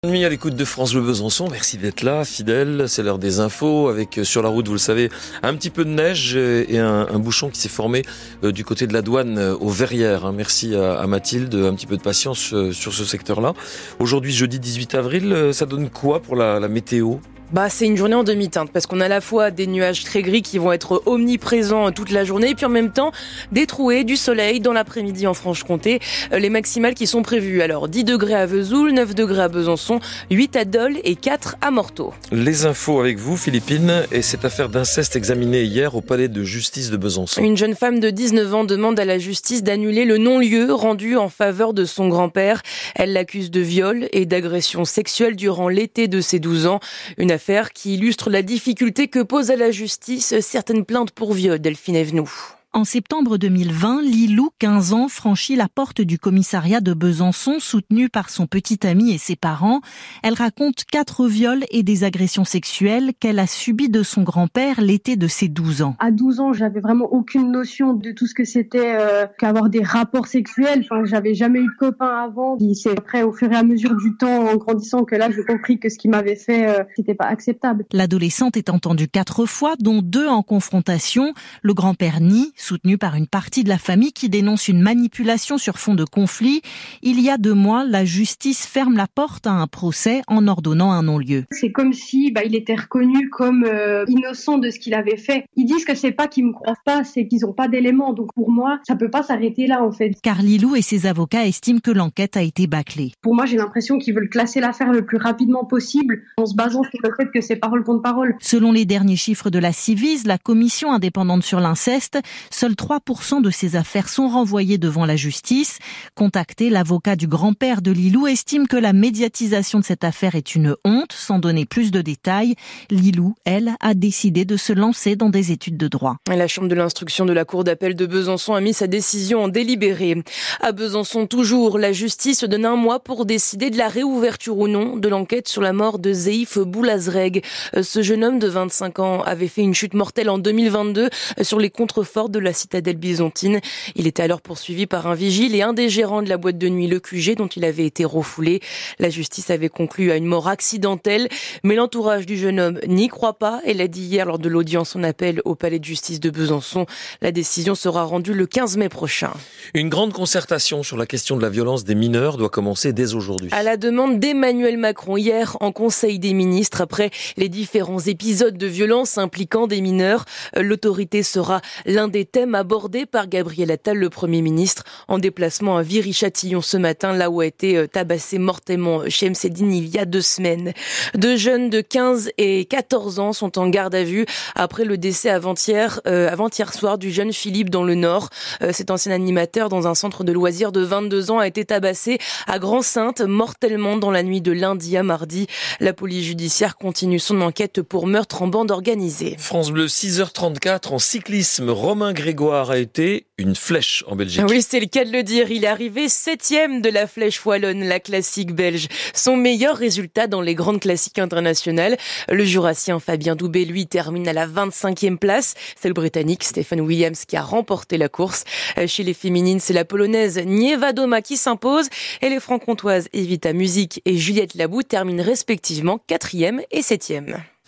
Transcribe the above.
Nuit à l'écoute de France Bleu Besançon, merci d'être là, fidèle, c'est l'heure des infos avec sur la route, vous le savez, un petit peu de neige et un bouchon qui s'est formé du côté de la douane aux Verrières. Merci à Mathilde, un petit peu de patience sur ce secteur-là. Aujourd'hui, jeudi 18 avril, ça donne quoi pour la météo ? C'est une journée en demi-teinte parce qu'on a à la fois des nuages très gris qui vont être omniprésents toute la journée et puis en même temps des trouées, du soleil dans l'après-midi en Franche-Comté. Les maximales qui sont prévues. Alors 10 degrés à Vesoul, 9 degrés à Besançon, 8 à Dole et 4 à Morteau. Les infos avec vous, Philippine, et cette affaire d'inceste examinée hier au palais de justice de Besançon. Une jeune femme de 19 ans demande à la justice d'annuler le non-lieu rendu en faveur de son grand-père. Elle l'accuse de viol et d'agression sexuelle durant l'été de ses 12 ans. Une affaire qui illustre la difficulté que pose à la justice certaines plaintes pour viol, Delphine Evenou. En septembre 2020, Lilou, 15 ans, franchit la porte du commissariat de Besançon, soutenue par son petit ami et ses parents. Elle raconte 4 viols et des agressions sexuelles qu'elle a subies de son grand-père l'été de ses 12 ans. À 12 ans, j'avais vraiment aucune notion de tout ce que c'était qu'avoir des rapports sexuels. J'avais jamais eu de copain avant. Puis c'est après, au fur et à mesure du temps, en grandissant, que là, j'ai compris que ce qu'il m'avait fait, c'était pas acceptable. L'adolescente est entendue 4 fois, dont 2 en confrontation. Le grand-père nie, soutenu par une partie de la famille qui dénonce une manipulation sur fond de conflit. Il y a 2 mois, la justice ferme la porte à un procès en ordonnant un non-lieu. C'est comme si il était reconnu comme innocent de ce qu'il avait fait. Ils disent que c'est pas qu'ils me croient pas, c'est qu'ils ont pas d'éléments. Donc pour moi, ça peut pas s'arrêter là en fait. Car Lilou et ses avocats estiment que l'enquête a été bâclée. Pour moi, j'ai l'impression qu'ils veulent classer l'affaire le plus rapidement possible en se basant sur le fait que c'est parole contre parole. Selon les derniers chiffres de la Civis, la commission indépendante sur l'inceste, seuls 3% de ces affaires sont renvoyées devant la justice. Contacté, l'avocat du grand-père de Lilou estime que la médiatisation de cette affaire est une honte. Sans donner plus de détails, Lilou, elle, a décidé de se lancer dans des études de droit. La chambre de l'instruction de la cour d'appel de Besançon a mis sa décision en délibéré. À Besançon, toujours, la justice donne 1 mois pour décider de la réouverture ou non de l'enquête sur la mort de Zeïf Boulazreg. Ce jeune homme de 25 ans avait fait une chute mortelle en 2022 sur les contreforts de la citadelle byzantine. Il était alors poursuivi par un vigile et un des gérants de la boîte de nuit, le QG, dont il avait été refoulé. La justice avait conclu à une mort accidentelle, mais l'entourage du jeune homme n'y croit pas. Elle a dit hier lors de l'audience en appel au palais de justice de Besançon. La décision sera rendue le 15 mai prochain. Une grande concertation sur la question de la violence des mineurs doit commencer dès aujourd'hui. À la demande d'Emmanuel Macron hier en Conseil des ministres, après les différents épisodes de violence impliquant des mineurs, l'autorité sera l'un des thèmes abordés par Gabriel Attal, le Premier ministre, en déplacement à Viry-Châtillon ce matin, là où a été tabassé mortellement Shemseddine il y a 2 semaines. 2 jeunes de 15 et 14 ans sont en garde à vue après le décès avant-hier soir du jeune Philippe dans le Nord. Cet ancien animateur dans un centre de loisirs de 22 ans a été tabassé à Grand-Sainte mortellement dans la nuit de lundi à mardi. La police judiciaire continue son enquête pour meurtre en bande organisée. France Bleu, 6h34 en cyclisme. Romain Grégoire a été une flèche en Belgique. Oui, c'est le cas de le dire. Il est arrivé 7e de la Flèche Wallonne, la classique belge. Son meilleur résultat dans les grandes classiques internationales. Le Jurassien Fabien Doubé, lui, termine à la 25e place. C'est le Britannique Stephen Williams qui a remporté la course. Chez les féminines, c'est la Polonaise Nieva Doma qui s'impose. Et les Franc-Comtoises Evita Music et Juliette Labou terminent respectivement 4e et 7e.